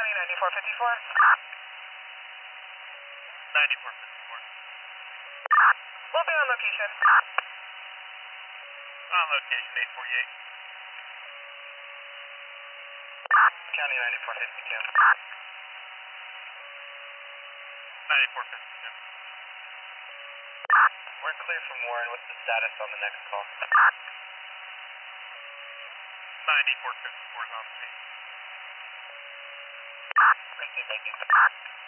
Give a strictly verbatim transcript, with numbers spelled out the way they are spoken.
County ninety-four fifty-four. ninety-four fifty-four. We'll be on location. On location, eight forty-eight. County ninety-four fifty-two. ninety-four fifty-two. We're clear from Warren. What's the status on the next call? ninety-four fifty-four is on the scene. Thank you, thank you.